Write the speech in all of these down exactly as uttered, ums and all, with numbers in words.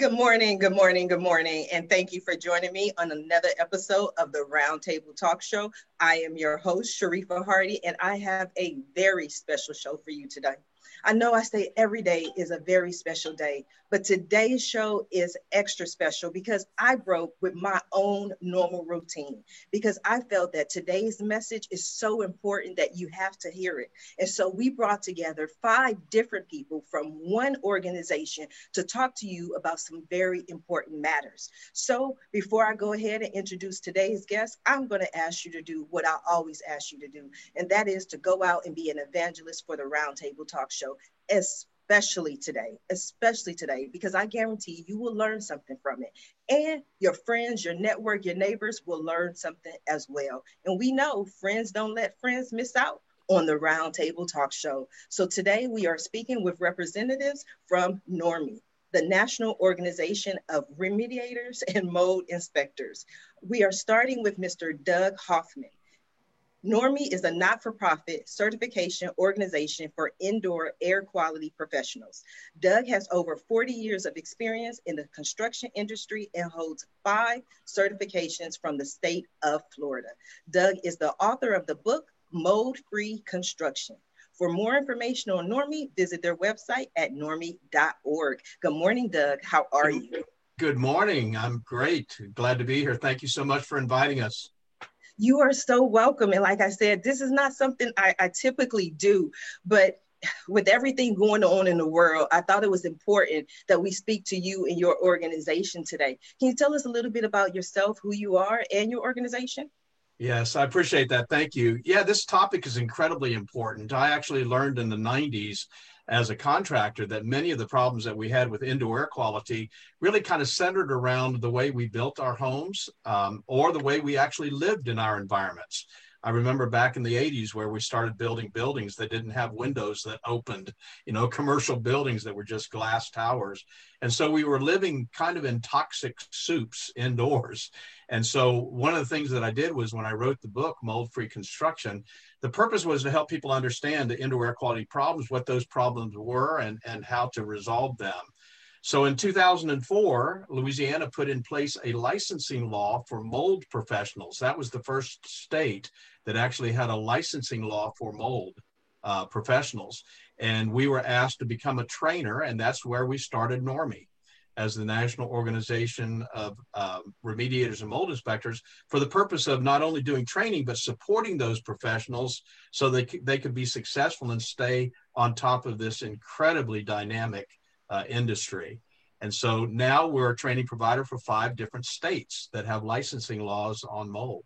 Good morning, good morning, good morning, and thank you for joining me on another episode of the Roundtable Talk Show. I am your host, Sharifa Hardy, and I have a very special show for you today. I know I say every day is a very special day, but today's show is extra special because I broke with my own normal routine because I felt that today's message is so important that you have to hear it. And so we brought together five different people from one organization to talk to you about some very important matters. So before I go ahead and introduce today's guest, I'm going to ask you to do what I always ask you to do, and that is to go out and be an evangelist for the Roundtable Talk Show, especially today, especially today, because I guarantee you will learn something from it. And your friends, your network, your neighbors will learn something as well. And we know friends don't let friends miss out on the Roundtable Talk Show. So today we are speaking with representatives from NORMI, the National Organization of Remediators and Mold Inspectors. We are starting with Mister Doug Hoffman. NORMI is a not-for-profit certification organization for indoor air quality professionals. Doug has over forty years of experience in the construction industry and holds five certifications from the state of Florida. Doug is the author of the book, Mold-Free Construction. For more information on NORMI, visit their website at normi dot org. Good morning, Doug. How are you? Good morning. I'm great. Glad to be here. Thank you so much for inviting us. You are so welcome. And like I said, this is not something I, I typically do, but with everything going on in the world, I thought it was important that we speak to you and your organization today. Can you tell us a little bit about yourself, who you are, and your organization? Yes, I appreciate that. Thank you. Yeah, this topic is incredibly important. I actually learned in the nineties as a contractor that many of the problems that we had with indoor air quality really kind of centered around the way we built our homes um, or the way we actually lived in our environments. I remember back in the eighties where we started building buildings that didn't have windows that opened, you know, commercial buildings that were just glass towers. And so we were living kind of in toxic soups indoors. And so one of the things that I did was when I wrote the book, Mold-Free Construction, the purpose was to help people understand the indoor air quality problems, what those problems were, and, and how to resolve them. So in two thousand four, Louisiana put in place a licensing law for mold professionals. That was the first state that actually had a licensing law for mold uh, professionals. And we were asked to become a trainer, and that's where we started NORMI as the National Organization of uh, Remediators and Mold Inspectors for the purpose of not only doing training, but supporting those professionals so they, they could be successful and stay on top of this incredibly dynamic uh, industry. And so now we're a training provider for five different states that have licensing laws on mold.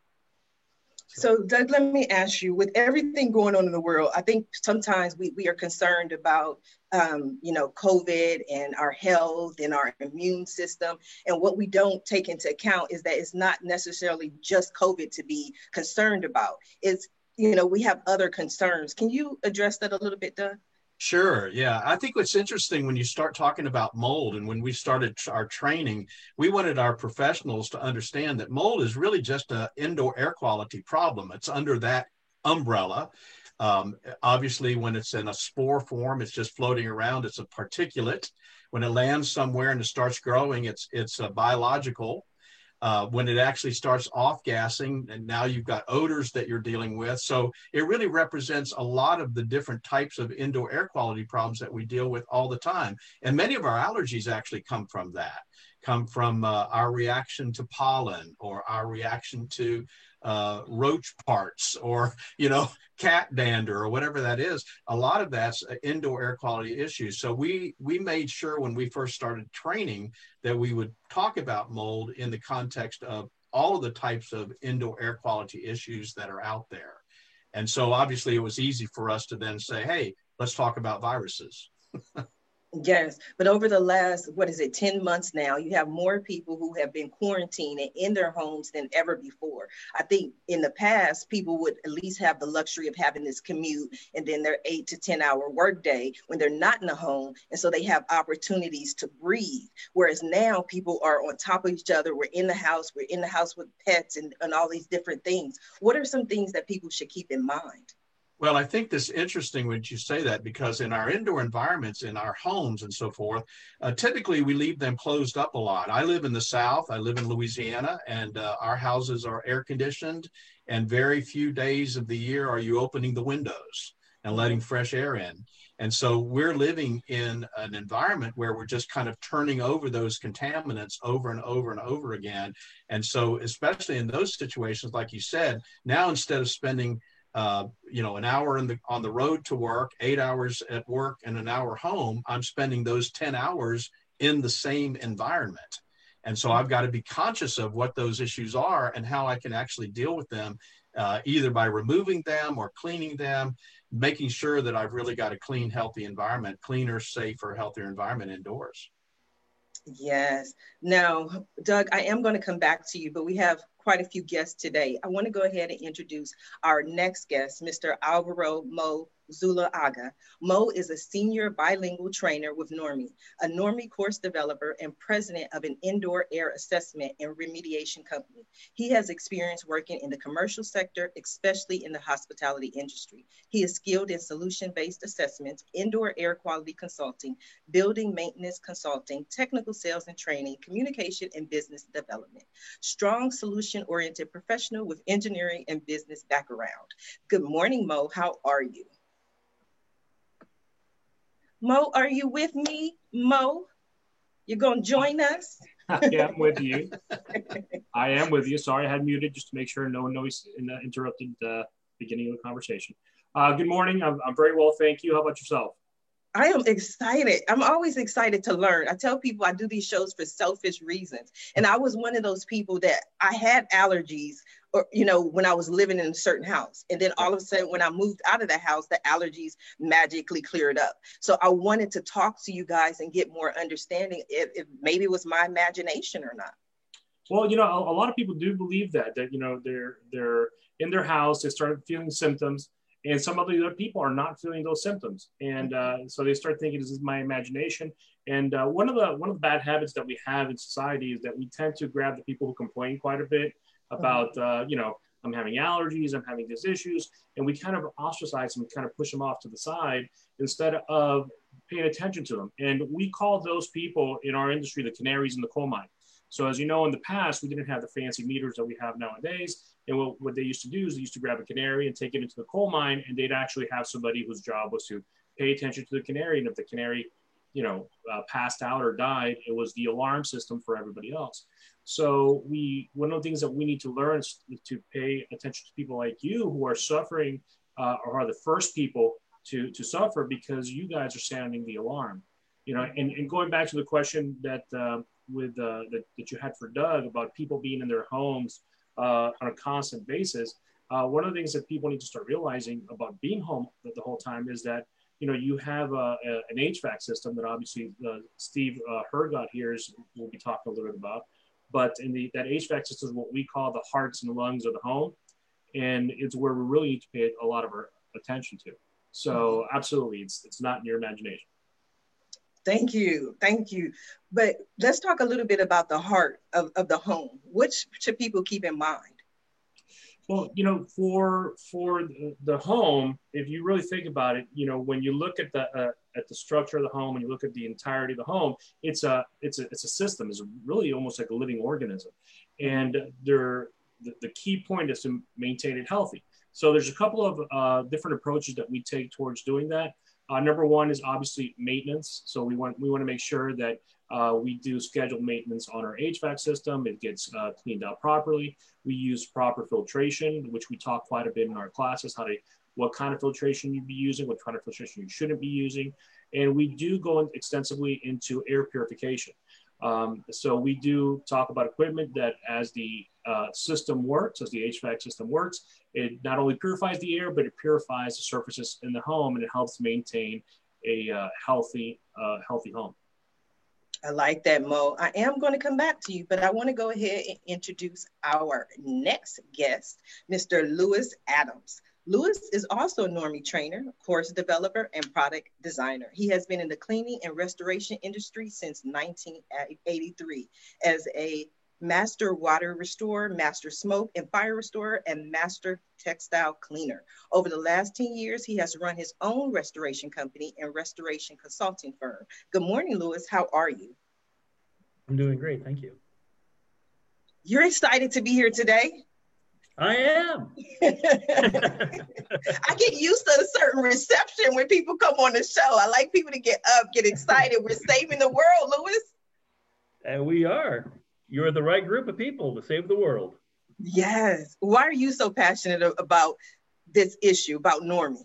So Doug, let me ask you, with everything going on in the world, I think sometimes we, we are concerned about, um, you know, COVID and our health and our immune system. And what we don't take into account is that it's not necessarily just COVID to be concerned about. It's, you know, we have other concerns. Can you address that a little bit, Doug? Sure. Yeah. I think what's interesting when you start talking about mold and when we started our training, we wanted our professionals to understand that mold is really just an indoor air quality problem. It's under that umbrella. Um, obviously, when it's in a spore form, it's just floating around. It's a particulate. When it lands somewhere and it starts growing, it's, it's a biological. Uh, when it actually starts off-gassing, and now you've got odors that you're dealing with. So it really represents a lot of the different types of indoor air quality problems that we deal with all the time. And many of our allergies actually come from that, come from uh, our reaction to pollen or our reaction to uh, roach parts or, you know, cat dander or whatever that is. A lot of that's indoor air quality issues. So we, we made sure when we first started training that we would talk about mold in the context of all of the types of indoor air quality issues that are out there. And so obviously it was easy for us to then say, hey, let's talk about viruses. Yes, but over the last, what is it, ten months now, you have more people who have been quarantining in their homes than ever before. I think in the past, people would at least have the luxury of having this commute and then their eight to ten hour workday when they're not in the home. And so they have opportunities to breathe. Whereas now people are on top of each other. We're in the house, we're in the house with pets and, and all these different things. What are some things that people should keep in mind? Well, I think this is interesting when you say that, because in our indoor environments, in our homes and so forth, uh, typically we leave them closed up a lot. I live in the South, I live in Louisiana, and uh, our houses are air conditioned, and very few days of the year are you opening the windows and letting fresh air in. And so we're living in an environment where we're just kind of turning over those contaminants over and over and over again. And so, especially in those situations, like you said, now instead of spending Uh, you know, an hour in the on the road to work, eight hours at work, and an hour home, I'm spending those ten hours in the same environment. And so I've got to be conscious of what those issues are and how I can actually deal with them, uh, either by removing them or cleaning them, making sure that I've really got a clean, healthy environment, cleaner, safer, healthier environment indoors. Yes. Now, Doug, I am going to come back to you, but we have quite a few guests today. I want to go ahead and introduce our next guest, Mister Alvaro Mo Zuluaga. Mo is a senior bilingual trainer with Normie, a Normie course developer and president of an indoor air assessment and remediation company. He has experience working in the commercial sector, especially in the hospitality industry. He is skilled in solution-based assessments, indoor air quality consulting, building maintenance consulting, technical sales and training, communication, and business development. Strong solution-oriented professional with engineering and business background. Good morning, Mo. How are you? Mo, are you with me? Mo, you're going to join us? Yeah, I'm with you. I am with you. Sorry, I had muted just to make sure no noise in the interrupted uh, beginning of the conversation. Uh, good morning. I'm, I'm very well, thank you. How about yourself? I am excited. I'm always excited to learn. I tell people I do these shows for selfish reasons. And I was one of those people that I had allergies, or, you know, when I was living in a certain house. And then all of a sudden, when I moved out of the house, the allergies magically cleared up. So I wanted to talk to you guys and get more understanding if, if maybe it was my imagination or not. Well, you know, a, a lot of people do believe that, that, you know, they're, they're in their house, they started feeling symptoms. And some of the other people are not feeling those symptoms. And uh, so they start thinking, this is my imagination. And uh, one of the one of the bad habits that we have in society is that we tend to grab the people who complain quite a bit about, uh, you know, I'm having allergies, I'm having these issues. And we kind of ostracize them and kind of push them off to the side instead of paying attention to them. And we call those people in our industry the canaries in the coal mine. So as you know, in the past, we didn't have the fancy meters that we have nowadays. And what, what they used to do is they used to grab a canary and take it into the coal mine, and they'd actually have somebody whose job was to pay attention to the canary. And if the canary, you know, uh, passed out or died, it was the alarm system for everybody else. So we, one of the things that we need to learn is to pay attention to people like you who are suffering uh, or are the first people to, to suffer, because you guys are sounding the alarm. You know, and, and going back to the question that uh, with uh, that, that you had for Doug about people being in their homes uh, on a constant basis, uh, one of the things that people need to start realizing about being home the, the whole time is that, you know, you have a, a, an H V A C system that obviously uh, Steve uh, Hergott here is, will be talking a little bit about, but in the, that H V A C system is what we call the hearts and lungs of the home. And it's where we really need to pay a lot of our attention to. So absolutely, it's, it's not in your imagination. Thank you. Thank you. But let's talk a little bit about the heart of, of the home. What should people keep in mind? Well, you know, for for the home, if you really think about it, you know, when you look at the uh, at the structure of the home, when you look at the entirety of the home, it's a it's a it's a system. It's really almost like a living organism, and there the, the key point is to maintain it healthy. So there's a couple of uh, different approaches that we take towards doing that. Uh, number one is obviously maintenance. So we want we want to make sure that uh, we do scheduled maintenance on our H V A C system. It gets uh, cleaned out properly. We use proper filtration, which we talk quite a bit in our classes, how to what kind of filtration you'd be using, what kind of filtration you shouldn't be using. And we do go in extensively into air purification. Um, so we do talk about equipment that as the uh, system works, as the H V A C system works, it not only purifies the air, but it purifies the surfaces in the home, and it helps maintain a uh, healthy, uh, healthy home. I like that, Mo. I am going to come back to you, but I want to go ahead and introduce our next guest, Mister Lewis Adams. Lewis is also a Normie trainer, course developer, and product designer. He has been in the cleaning and restoration industry since nineteen eighty-three as a Master Water Restorer, Master Smoke and Fire Restorer, and Master Textile Cleaner. Over the last ten years, he has run his own restoration company and restoration consulting firm. Good morning, Louis. How are you? I'm doing great. Thank you. You're excited to be here today? I am. I get used to a certain reception when people come on the show. I like people to get up, get excited. We're saving the world, Louis. And we are. You're the right group of people to save the world. Yes. Why are you so passionate about this issue, about Normie?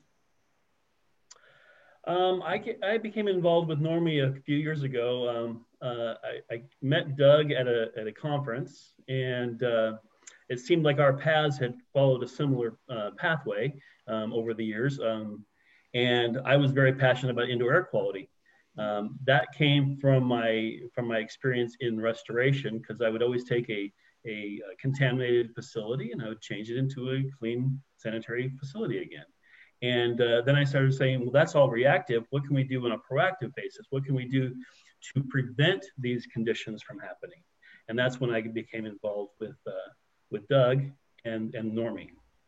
Um, I, I became involved with Normie a few years ago. Um, uh, I, I met Doug at a, at a conference, and uh, it seemed like our paths had followed a similar uh, pathway um, over the years. Um, and I was very passionate about indoor air quality. Um, that came from my from my experience in restoration, because I would always take a, a, a contaminated facility and I would change it into a clean sanitary facility again. And uh, then I started saying, well, that's all reactive. What can we do on a proactive basis? What can we do to prevent these conditions from happening? And that's when I became involved with uh, with Doug and, and Normie.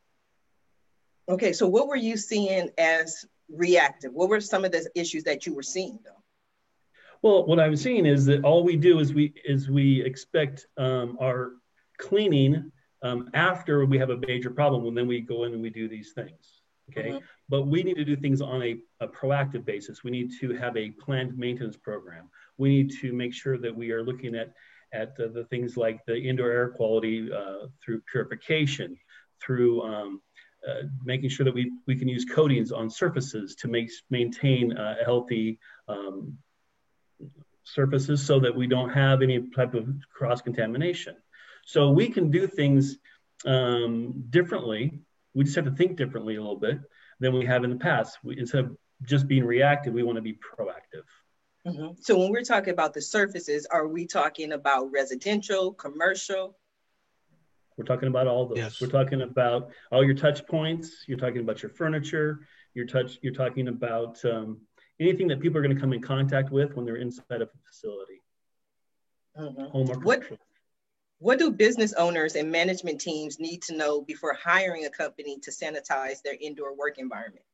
Okay, so what were you seeing as reactive? What were some of the issues that you were seeing, though? Well, what I'm seeing is that all we do is we is we expect um, our cleaning um, after we have a major problem, and then we go in and we do these things. Okay, mm-hmm. But we need to do things on a, a proactive basis. We need to have a planned maintenance program. We need to make sure that we are looking at at the, the things like the indoor air quality uh, through purification, through um, uh, making sure that we we can use coatings on surfaces to make maintain uh, a healthy um, surfaces so that we don't have any type of cross-contamination. So we can do things um, differently. We just have to think differently a little bit than we have in the past. We, instead of just being reactive, we want to be proactive. Mm-hmm. So when we're talking about the surfaces, are we talking about residential, commercial? We're talking about all those. Yes. We're talking about all your touch points. You're talking about your furniture. You're touch. You're talking about um, anything that people are going to come in contact with when they're inside of a facility. Mm-hmm. Home or commercial. What, what do business owners and management teams need to know before hiring a company to sanitize their indoor work environment?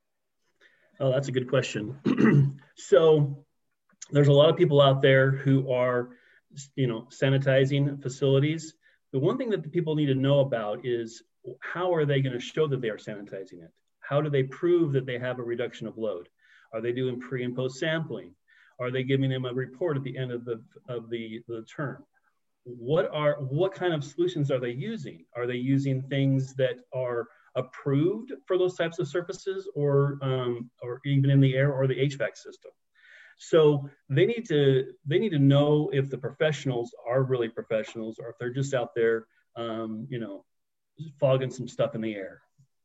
Oh, that's a good question. So there's a lot of people out there who are, you know, sanitizing facilities. The one thing that the people need to know about is how are they going to show that they are sanitizing it? How do they prove that they have a reduction of load? Are they doing pre and post sampling? Are they giving them a report at the end of the of the, the term? What are what kind of solutions are they using? Are they using things that are approved for those types of surfaces, or um, or even in the air or the H V A C system? So they need to they need to know if the professionals are really professionals, or if they're just out there, um, you know, fogging some stuff in the air.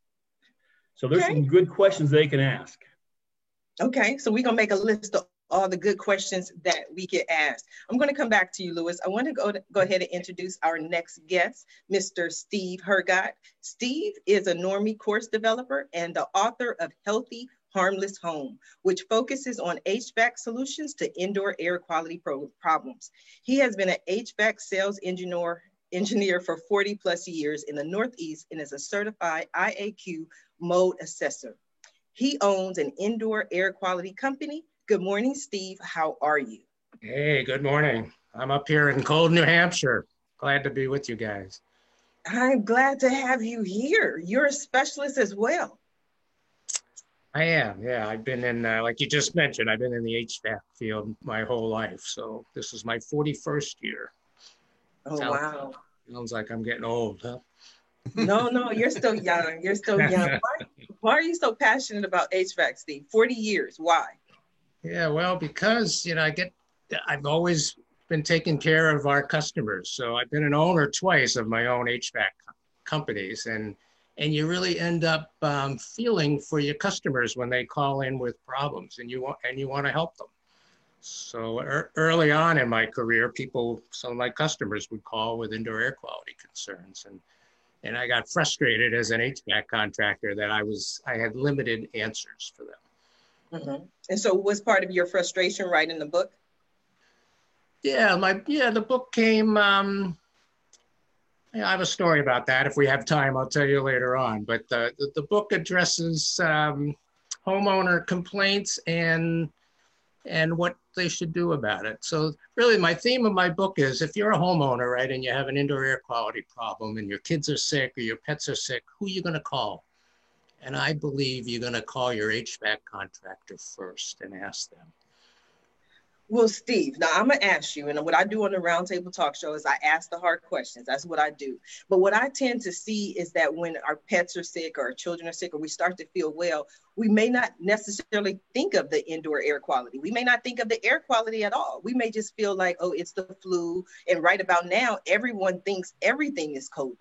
So there's okay. some good questions they can ask. Okay, so we're gonna make a list of all the good questions that we can ask. I'm gonna come back to you, Louis. I wanna go, to, go ahead and introduce our next guest, Mister Steve Hergott. Steve is a Normie course developer and the author of Healthy Harmless Home, which focuses on H V A C solutions to indoor air quality pro problems. He has been an H V A C sales engineer, engineer for forty plus years in the Northeast and is a certified I A Q mode assessor. He owns an indoor air quality company. Good morning, Steve. How are you? Hey, good morning. I'm up here in cold New Hampshire. Glad to be with you guys. I'm glad to have you here. You're a specialist as well. I am, yeah. I've been in, uh, like you just mentioned, I've been in the H V A C field my whole life. So this is my forty-first year. Oh, sounds, wow. Sounds like I'm getting old, huh? No, no, you're still young. You're still young. Why, why are you so passionate about H V A C, Steve? forty years, why? Yeah, well, because, you know, I get, I've always been taking care of our customers. So I've been an owner twice of my own H V A C companies, and and you really end up um, feeling for your customers when they call in with problems, and you want and you want to help them. So er, early on in my career, people, some of my customers would call with indoor air quality concerns, and and I got frustrated as an H V A C contractor that I was I had limited answers for them. Mm-hmm. And so, what's part of your frustration writing the book? Yeah, my yeah, the book came. Um, yeah, I have a story about that. If we have time, I'll tell you later on. But uh, the the book addresses um, homeowner complaints and and what they should do about it. So really, my theme of my book is: if you're a homeowner, right, and you have an indoor air quality problem, and your kids are sick or your pets are sick, who are you going to call? And I believe you're going to call your H V A C contractor first and ask them. Well, Steve, now I'm going to ask you, and what I do on the Roundtable Talk Show is I ask the hard questions. That's what I do. But what I tend to see is that when our pets are sick or our children are sick or we start to feel well, we may not necessarily think of the indoor air quality. We may not think of the air quality at all. We may just feel like, oh, it's the flu. And right about now, everyone thinks everything is COVID.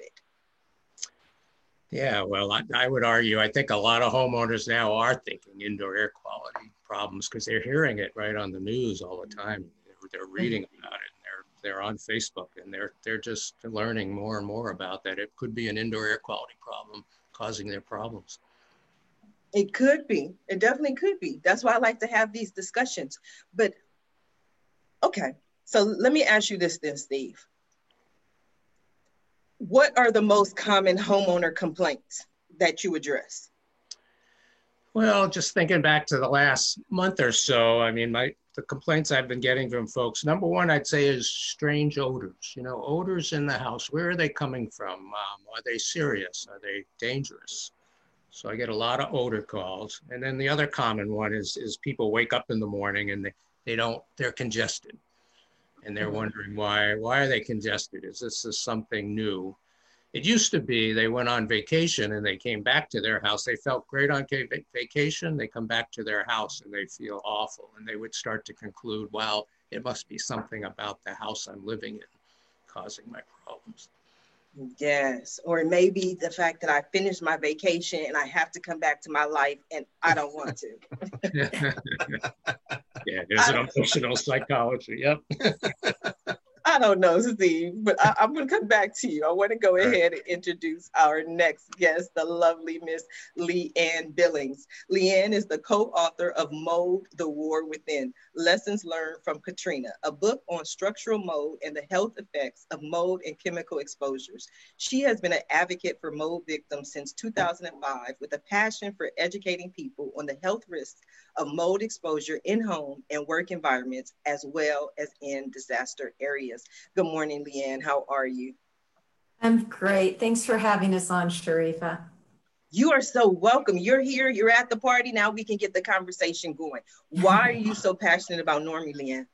Yeah, well, I, I would argue, I think a lot of homeowners now are thinking indoor air quality problems because they're hearing it right on the news all the time. They're, they're reading about it. And they're they're on Facebook, and they're they're just learning more and more about that. It could be an indoor air quality problem causing their problems. It could be. It definitely could be. That's why I like to have these discussions. But okay, so let me ask you this then, Steve. What are the most common homeowner complaints that you address? Well, just thinking back to the last month or so, I mean, my the complaints I've been getting from folks, number one, I'd say is strange odors. You know, odors in the house. Where are they coming from? Um, are they serious? Are they dangerous? So I get a lot of odor calls. And then the other common one is, is people wake up in the morning and they, they don't, they're congested. And they're wondering why, why are they congested? Is this is something new? It used to be they went on vacation and they came back to their house. They felt great on vacation. They come back to their house and they feel awful. And they would start to conclude, wow, it must be something about the house I'm living in causing my problems. Yes, or maybe the fact that I finished my vacation and I have to come back to my life and I don't want to. Yeah, there's an emotional psychology. Yep. I don't know, Steve, but I, I'm going to come back to you. I want to go ahead and introduce our next guest, the lovely Miss Leanne Billings. Leanne is the co-author of Mold, the War Within, Lessons Learned from Katrina, a book on structural mold and the health effects of mold and chemical exposures. She has been an advocate for mold victims since two thousand five with a passion for educating people on the health risks of mold exposure in home and work environments, as well as in disaster areas. Good morning, Leanne. How are you? I'm great. Thanks for having us on, Sharifa. You are so welcome. You're here. You're at the party. Now we can get the conversation going. Why are you so passionate about Normie, Leanne?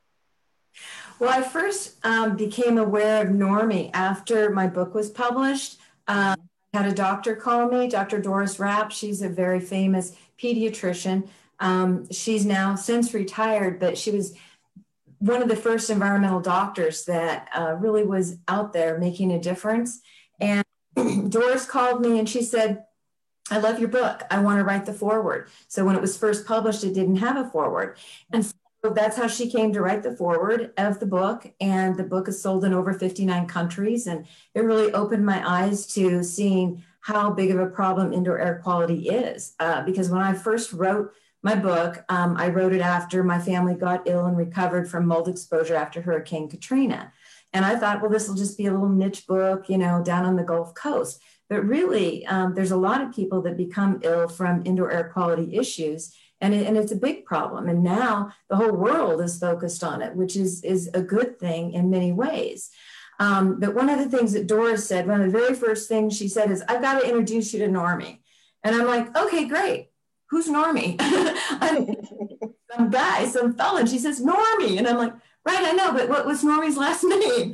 Well, I first um, became aware of Normie after my book was published. Um, I had a doctor call me, Doctor Doris Rapp. She's a very famous pediatrician. Um, she's now since retired, but she was one of the first environmental doctors that uh, really was out there making a difference. And Doris called me and she said, I love your book. I want to write the foreword. So when it was first published, it didn't have a foreword. And so that's how she came to write the foreword of the book. And the book is sold in over fifty-nine countries. And it really opened my eyes to seeing how big of a problem indoor air quality is. Uh, because when I first wrote my book, um, I wrote it after my family got ill and recovered from mold exposure after Hurricane Katrina. And I thought, well, this will just be a little niche book, you know, down on the Gulf Coast. But really, um, there's a lot of people that become ill from indoor air quality issues, and, it, and it's a big problem. And now the whole world is focused on it, which is, is a good thing in many ways. Um, but one of the things that Doris said, one of the very first things she said is, I've got to introduce you to Normie. And I'm like, okay, great. Who's Normie? I'm some guy, some fella. And she says, Normie. And I'm like, right, I know, but what was Normie's last name?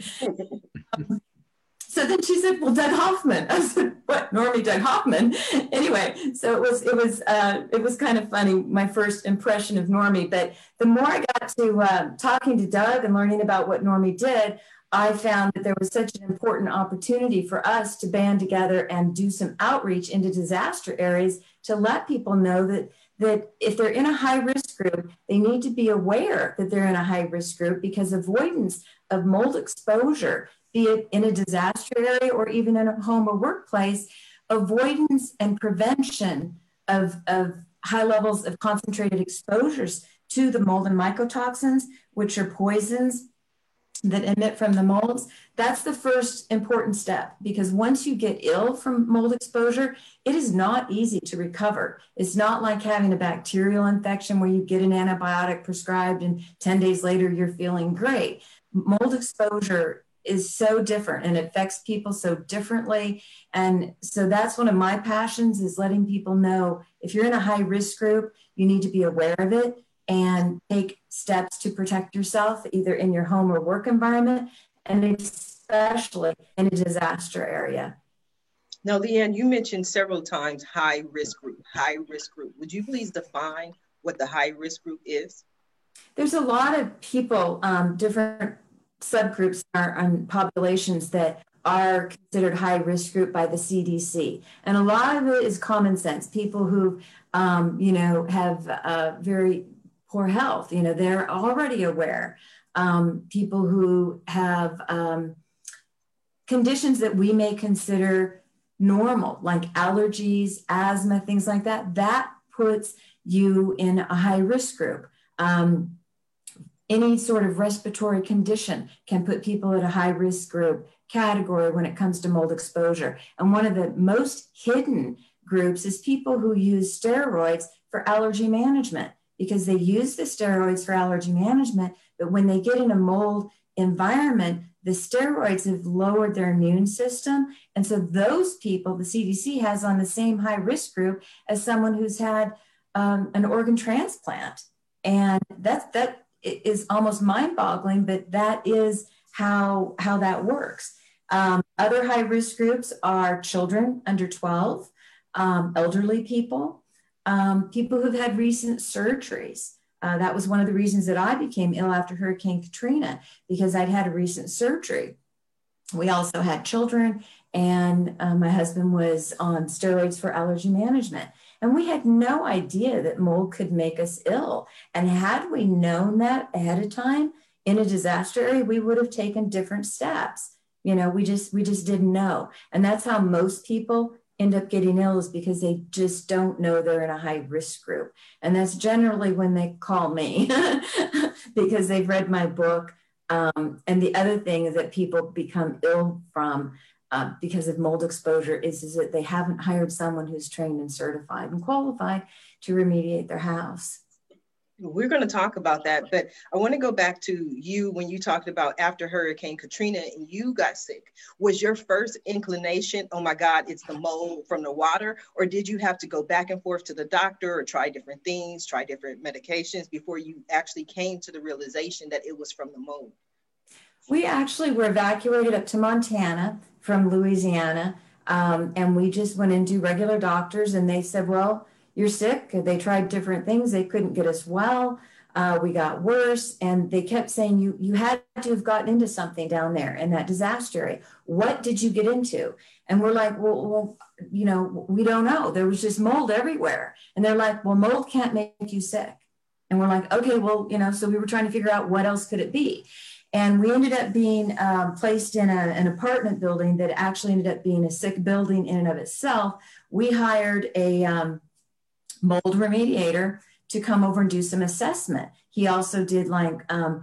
um, so then she said, well, Doug Hoffman. I said, what, Normie Doug Hoffman? Anyway, so it was, it was, uh, it was kind of funny, my first impression of Normie. But the more I got to uh, talking to Doug and learning about what Normie did, I found that there was such an important opportunity for us to band together and do some outreach into disaster areas to let people know that, that if they're in a high-risk group, they need to be aware that they're in a high-risk group, because avoidance of mold exposure, be it in a disaster area or even in a home or workplace, avoidance and prevention of, of high levels of concentrated exposures to the mold and mycotoxins, which are poisons, that emit from the molds, that's the first important step, because once you get ill from mold exposure, it is not easy to recover. It's not like having a bacterial infection where you get an antibiotic prescribed and ten days later you're feeling great. Mold exposure is so different and affects people so differently. And so that's one of my passions, is letting people know if you're in a high risk group, you need to be aware of it and take steps to protect yourself, either in your home or work environment, and especially in a disaster area. Now, Leanne, you mentioned several times high risk group, high risk group. Would you please define what the high risk group is? There's a lot of people, um, different subgroups are on populations that are considered high risk group by the C D C. And a lot of it is common sense. People who, um, you know, have uh, very poor health, you know, they're already aware. Um, people who have um, conditions that we may consider normal, like allergies, asthma, things like that, that puts you in a high risk group. Um, any sort of respiratory condition can put people at a high risk group category when it comes to mold exposure. And one of the most hidden groups is people who use steroids for allergy management, because they use the steroids for allergy management, but when they get in a mold environment, the steroids have lowered their immune system. And so those people, the C D C has on the same high risk group as someone who's had um, an organ transplant. And that, that is almost mind boggling, but that is how, how that works. Um, other high risk groups are children under twelve, um, elderly people, um, people who've had recent surgeries. Uh, that was one of the reasons that I became ill after Hurricane Katrina, because I'd had a recent surgery. We also had children, and uh, my husband was on steroids for allergy management. And we had no idea that mold could make us ill. And had we known that ahead of time in a disaster area, we would have taken different steps. You know, we just, we just didn't know. And that's how most people end up getting ill, is because they just don't know they're in a high risk group. And that's generally when they call me because they've read my book. Um, and the other thing is that people become ill from uh, because of mold exposure is, is that they haven't hired someone who's trained and certified and qualified to remediate their house. We're going to talk about that, but I want to go back to you when you talked about after Hurricane Katrina and you got sick. Was your first inclination, oh my God, it's the mold from the water? Or did you have to go back and forth to the doctor or try different things, try different medications before you actually came to the realization that it was from the mold? We actually were evacuated up to Montana from Louisiana, um, and we just went into regular doctors, and they said, well, you're sick. They tried different things. They couldn't get us well. Uh, we got worse. And they kept saying, you, you had to have gotten into something down there in that disaster area. What did you get into? And we're like, well, well, you know, we don't know. There was just mold everywhere. And they're like, well, mold can't make you sick. And we're like, okay, well, you know, so we were trying to figure out what else could it be. And we ended up being um, placed in a, an apartment building that actually ended up being a sick building in and of itself. We hired a um, mold remediator to come over and do some assessment. He also did like um,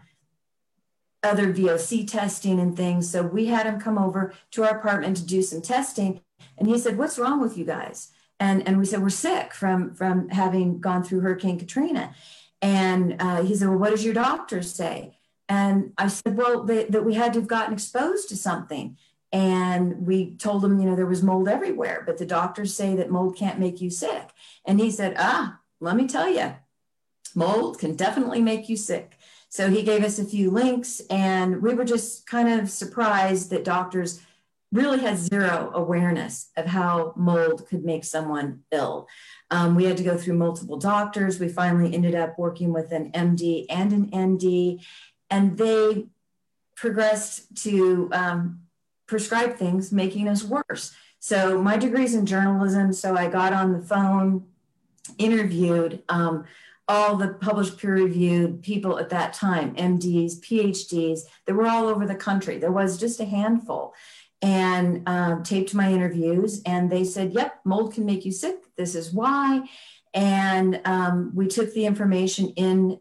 other V O C testing and things. So we had him come over to our apartment to do some testing. And he said, what's wrong with you guys? And, and we said, we're sick from, from having gone through Hurricane Katrina. And uh, he said, well, what does your doctor say? And I said, well, they, that we had to have gotten exposed to something. And we told him, you know, there was mold everywhere, but the doctors say that mold can't make you sick. And he said, ah, let me tell you, mold can definitely make you sick. So he gave us a few links, and we were just kind of surprised that doctors really had zero awareness of how mold could make someone ill. Um, we had to go through multiple doctors. We finally ended up working with an M D and an N D, and they progressed to um, prescribe things making us worse. So my degree's in journalism, so I got on the phone, interviewed um, all the published peer-reviewed people at that time, M Ds, P H Ds, that were all over the country. There was just a handful, and um, taped my interviews, and they said, yep, mold can make you sick. This is why. And um, we took the information in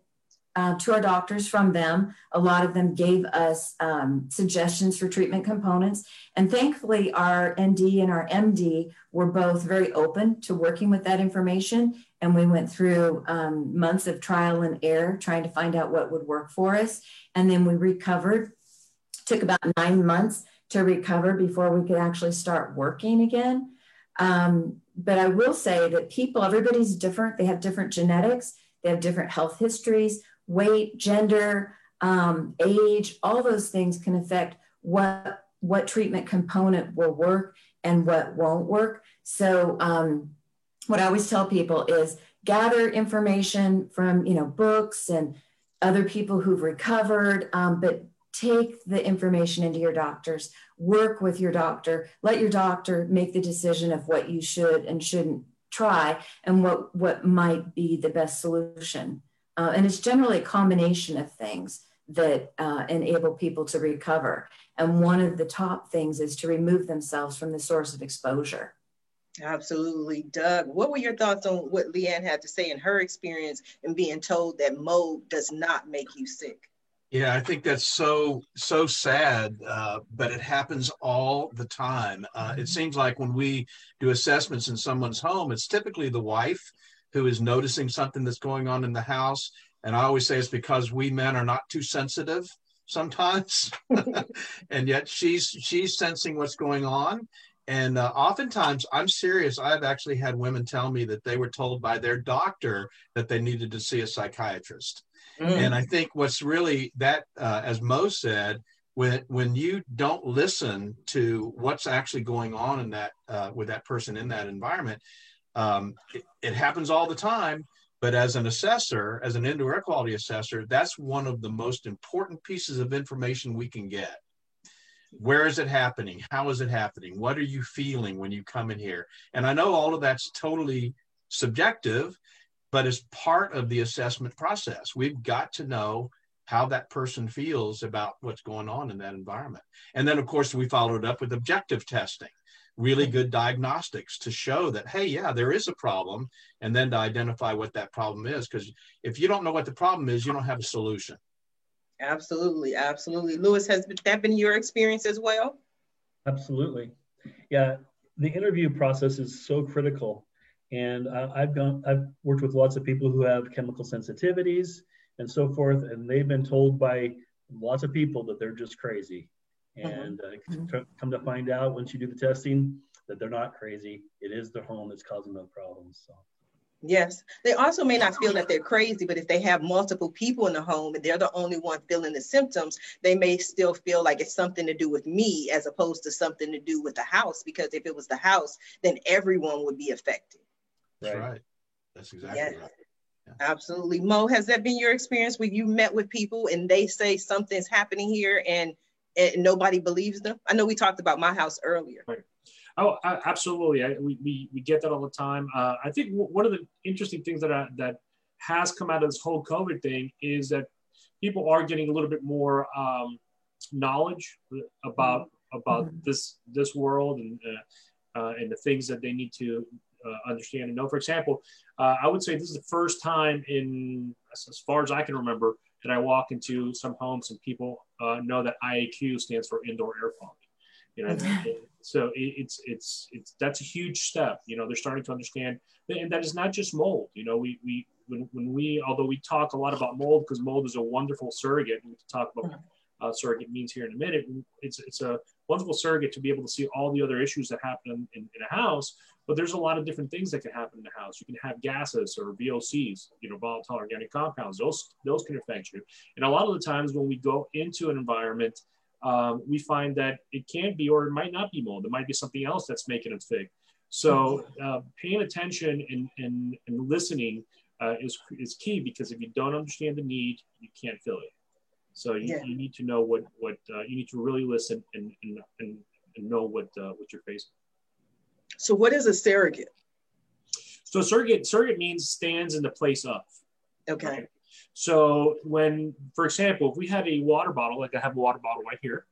uh, to our doctors from them. A lot of them gave us um, suggestions for treatment components. And thankfully, our N D and our M D were both very open to working with that information. And we went through um, months of trial and error, trying to find out what would work for us. And then we recovered. Took about nine months to recover before we could actually start working again. Um, but I will say that people, everybody's different. They have different genetics. They have different health histories, weight, gender, um, age, all those things can affect what, what treatment component will work and what won't work. So um, what I always tell people is gather information from, you know, books and other people who've recovered, um, but take the information into your doctors, work with your doctor, let your doctor make the decision of what you should and shouldn't try and what, what might be the best solution. Uh, and it's generally a combination of things that uh, enable people to recover. And one of the top things is to remove themselves from the source of exposure. Absolutely. Doug, what were your thoughts on what Leanne had to say in her experience in being told that mold does not make you sick? Yeah, I think that's so, so sad, uh, but it happens all the time. Uh, it seems like when we do assessments in someone's home, it's typically the wife who is noticing something that's going on in the house. And I always say it's because we men are not too sensitive sometimes. And yet she's, she's sensing what's going on. And uh, oftentimes, I'm serious, I've actually had women tell me that they were told by their doctor that they needed to see a psychiatrist. Mm. And I think what's really that, uh, as Mo said, when when you don't listen to what's actually going on in that uh, with that person in that environment, um, it, it happens all the time. But as an assessor, as an indoor air quality assessor, that's one of the most important pieces of information we can get. Where is it happening? How is it happening? What are you feeling when you come in here? And I know all of that's totally subjective, but as part of the assessment process, we've got to know how that person feels about what's going on in that environment. And then, of course, we followed up with objective testing, really good diagnostics to show that, hey, yeah, there is a problem, and then to identify what that problem is. Because if you don't know what the problem is, you don't have a solution. Absolutely, absolutely. Louis, has that been your experience as well? Absolutely. Yeah, the interview process is so critical. And uh, I've gone, I've worked with lots of people who have chemical sensitivities and so forth, and they've been told by lots of people that they're just crazy. And uh, come to find out once you do the testing that they're not crazy. It is the home that's causing those problems. So. Yes, they also may not feel that they're crazy, but if they have multiple people in the home and they're the only one feeling the symptoms, they may still feel like it's something to do with me as opposed to something to do with the house. Because if it was the house, then everyone would be affected. That's right. That's exactly yes. right. Yeah. Absolutely. Mo, has that been your experience when you met with people and they say something's happening here and, and nobody believes them? I know we talked about my house earlier. Right. Oh, absolutely. I, we, we, we get that all the time. Uh, I think w- one of the interesting things that I, that has come out of this whole COVID thing is that people are getting a little bit more um, knowledge about about mm-hmm. this this world and uh, uh, and the things that they need to uh, understand and know. For example, uh, I would say this is the first time in, as far as I can remember, that I walk into some homes and people uh, know that I A Q stands for indoor air quality. You know, it, so it, it's it's it's that's a huge step. You know, they're starting to understand, and that is not just mold. You know, we we when when we although we talk a lot about mold because mold is a wonderful surrogate. We can talk about what uh, surrogate means here in a minute. It's it's a wonderful surrogate to be able to see all the other issues that happen in, in, in a house. But there's a lot of different things that can happen in the house. You can have gases or V O Cs, you know, volatile organic compounds. Those those can affect you. And a lot of the times when we go into an environment, Um, we find that it can be, or it might not be mold. It might be something else that's making it thick. So uh, paying attention and, and, and listening uh, is, is key, because if you don't understand the need, you can't fill it. So you, yeah. you need to know what, what uh, you need to really listen and, and, and, and know what, uh, what you're facing. So what is a surrogate? So surrogate, surrogate means stands in the place of. Okay. Right? So when, for example, if we had a water bottle, like I have a water bottle right here,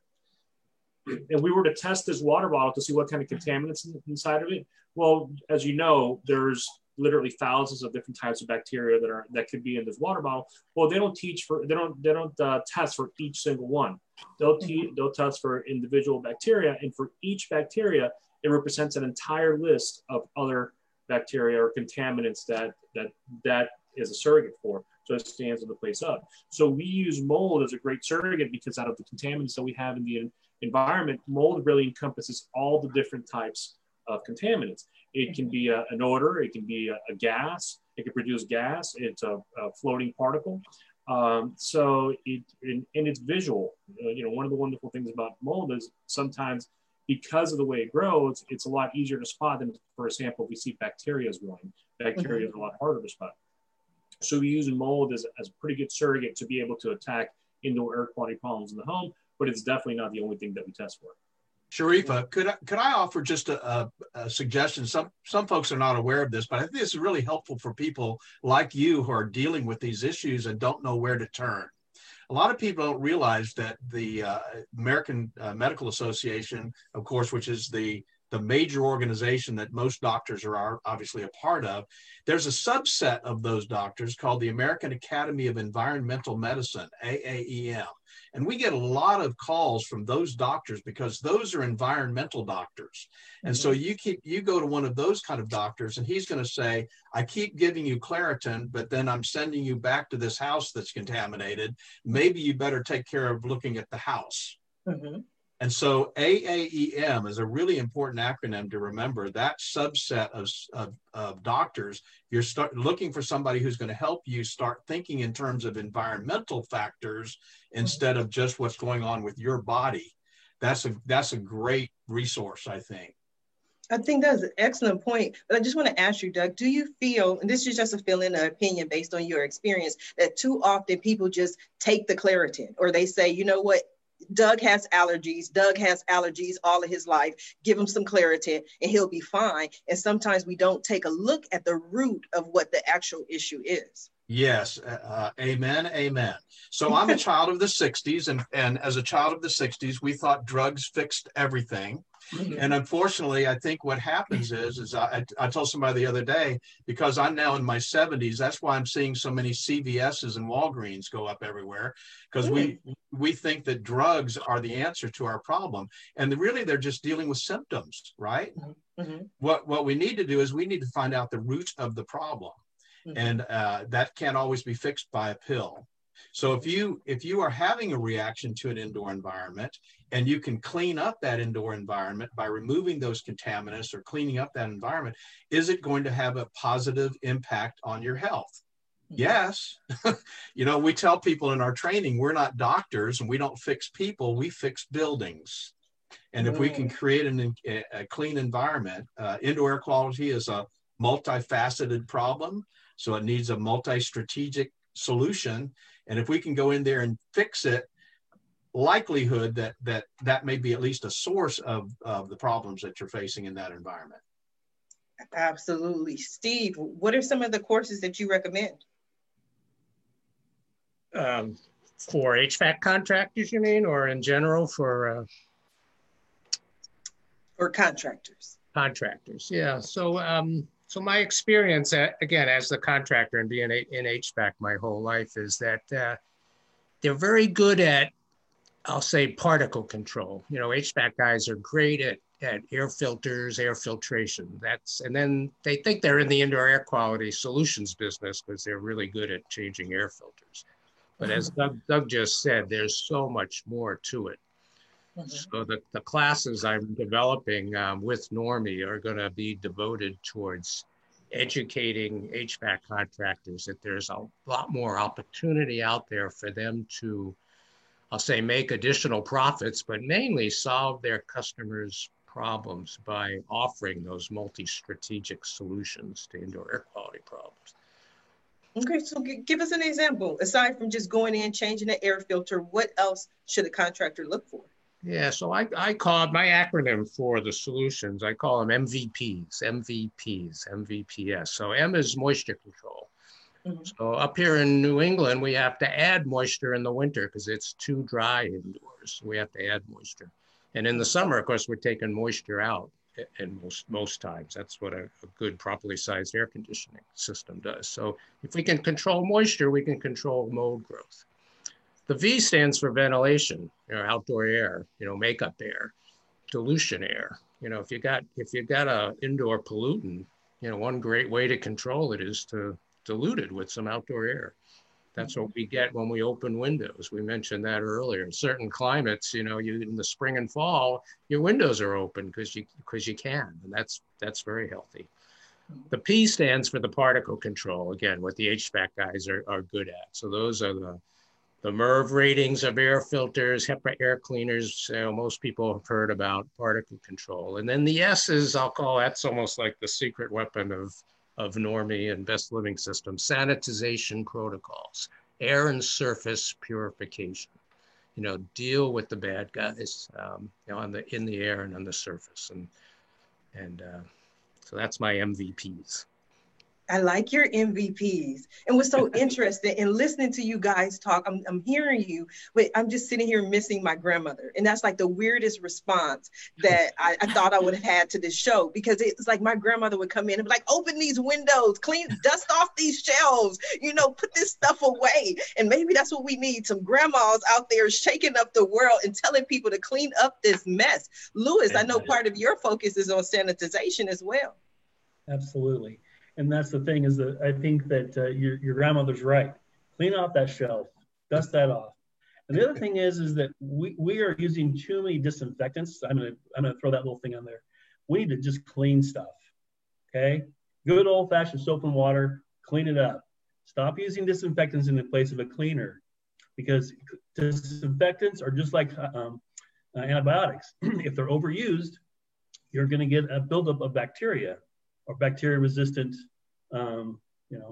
and we were to test this water bottle to see what kind of contaminants inside of it, well, as you know, there's literally thousands of different types of bacteria that are that could be in this water bottle. Well, they don't teach for they don't they don't uh, test for each single one. They'll te- they'll test for individual bacteria, and for each bacteria, it represents an entire list of other bacteria or contaminants that that that is a surrogate for. So it stands in the place of. So we use mold as a great surrogate because out of the contaminants that we have in the environment, mold really encompasses all the different types of contaminants. It can be a, an odor, it can be a, a gas, it can produce gas, it's a, a floating particle. Um, so it, and, and it's visual. Uh, you know, one of the wonderful things about mold is sometimes because of the way it grows, it's a lot easier to spot than, for example, if we see bacteria is growing. Bacteria mm-hmm. is a lot harder to spot. So we use mold as, as a pretty good surrogate to be able to attack indoor air quality problems in the home, but it's definitely not the only thing that we test for. Sharifa, could I, could I offer just a, a, a suggestion? Some some folks are not aware of this, but I think this is really helpful for people like you who are dealing with these issues and don't know where to turn. A lot of people don't realize that the uh, American uh, Medical Association, of course, which is the the major organization that most doctors are, are obviously a part of, there's a subset of those doctors called the American Academy of Environmental Medicine, A A E M. And we get a lot of calls from those doctors because those are environmental doctors. And mm-hmm. so you keep, you go to one of those kind of doctors and he's going to say, I keep giving you Claritin, but then I'm sending you back to this house that's contaminated. Maybe you better take care of looking at the house. Mm-hmm. And so A A E M is a really important acronym to remember. That subset of, of, of doctors, you're start looking for somebody who's going to help you start thinking in terms of environmental factors instead of just what's going on with your body. That's a, that's a great resource, I think. I think that's an excellent point. But I just want to ask you, Doug, do you feel, and this is just a feeling, an opinion based on your experience, that too often people just take the Claritin, or they say, you know what, Doug has allergies. Doug has allergies all of his life. Give him some Claritin and he'll be fine. And sometimes we don't take a look at the root of what the actual issue is. Yes. Uh, amen. Amen. So I'm a child of the sixties. And, and as a child of the sixties, we thought drugs fixed everything. Mm-hmm. And unfortunately, I think what happens is, is I, I told somebody the other day, because I'm now in my seventies, that's why I'm seeing so many C V S's and Walgreens go up everywhere, because mm-hmm. we we think that drugs are the answer to our problem. And really, they're just dealing with symptoms, right? Mm-hmm. What, what we need to do is we need to find out the root of the problem. Mm-hmm. And uh, that can't always be fixed by a pill. So if you if you are having a reaction to an indoor environment and you can clean up that indoor environment by removing those contaminants or cleaning up that environment, is it going to have a positive impact on your health? Yes. You know, we tell people in our training, we're not doctors and we don't fix people, we fix buildings. And if we can create an, a, a clean environment, uh, indoor air quality is a multifaceted problem. So it needs a multi-strategic solution. And if we can go in there and fix it, likelihood that that that may be at least a source of, of the problems that you're facing in that environment. Absolutely. Steve, what are some of the courses that you recommend? Um, for H V A C contractors, you mean, or in general for? Uh... For contractors. Contractors, yeah. So, um, so my experience, uh, again, as the contractor and being in H V A C my whole life, is that uh, they're very good at, I'll say, particle control. You know, H V A C guys are great at, at air filters, air filtration. That's, and then they think they're in the indoor air quality solutions business because they're really good at changing air filters. But as Doug, Doug just said, there's so much more to it. Mm-hmm. So the, the classes I'm developing um, with Normie are going to be devoted towards educating H V A C contractors that there's a lot more opportunity out there for them to, I'll say, make additional profits, but mainly solve their customers' problems by offering those multi-strategic solutions to indoor air quality problems. Okay, so give us an example. Aside from just going in, changing the air filter, what else should a contractor look for? Yeah, so I, I call my acronym for the solutions, I call them M V Ps, M V Ps, M V P S. So M is moisture control. Mm-hmm. So up here in New England, we have to add moisture in the winter because it's too dry indoors. We have to add moisture. And in the summer, of course, we're taking moisture out in most, most times. That's what a, a good, properly sized air conditioning system does. So if we can control moisture, we can control mold growth. The V stands for ventilation, you know, outdoor air, you know, makeup air, dilution air. You know, if you got, if you got a indoor pollutant, you know, one great way to control it is to dilute it with some outdoor air. That's what we get when we open windows. We mentioned that earlier. In certain climates, you know, you in the spring and fall, your windows are open because you because you can, and that's that's very healthy. The P stands for the particle control. Again, what the H V A C guys are, are good at. So those are the the MERV ratings of air filters, HEPA air cleaners. You know, most people have heard about particle control. And then the S is, I'll call that's almost like the secret weapon of of Normie and Best Living System, sanitization protocols, air and surface purification. You know, deal with the bad guys um, you know, on the in the air and on the surface, and and uh, so that's my M V Ps. I like your M V Ps. And what's so interesting in listening to you guys talk, I'm, I'm hearing you, but I'm just sitting here missing my grandmother. And that's like the weirdest response that I, I thought I would have had to this show, because it's like my grandmother would come in and be like, open these windows, clean, dust off these shelves, you know, put this stuff away. And maybe that's what we need, some grandmas out there shaking up the world and telling people to clean up this mess. Louis, I know part of your focus is on sanitization as well. Absolutely. And that's the thing, is that I think that uh, your, your grandmother's right. Clean off that shelf, dust that off. And the other thing is, is that we, we are using too many disinfectants. I'm gonna, I'm gonna throw that little thing on there. We need to just clean stuff, okay? Good old fashioned soap and water, clean it up. Stop using disinfectants in the place of a cleaner, because disinfectants are just like um, uh, antibiotics. If they're overused, you're gonna get a buildup of bacteria, or bacteria-resistant, um, you know,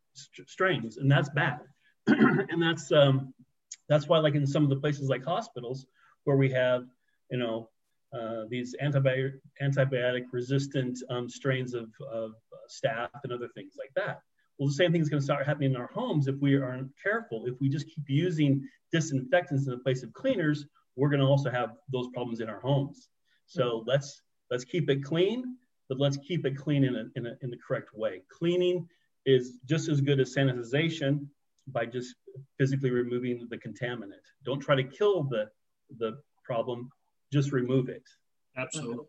st strains, and that's bad. And that's um, that's why, like in some of the places like hospitals, where we have, you know, uh, these antibiotic antibiotic-resistant um, strains of, of staph and other things like that. Well, the same thing is going to start happening in our homes if we aren't careful. If we just keep using disinfectants in the place of cleaners, we're going to also have those problems in our homes. So let's let's keep it clean, but let's keep it clean in, a, in, a, in the correct way. Cleaning is just as good as sanitization by just physically removing the contaminant. Don't try to kill the, the problem, just remove it. Absolutely.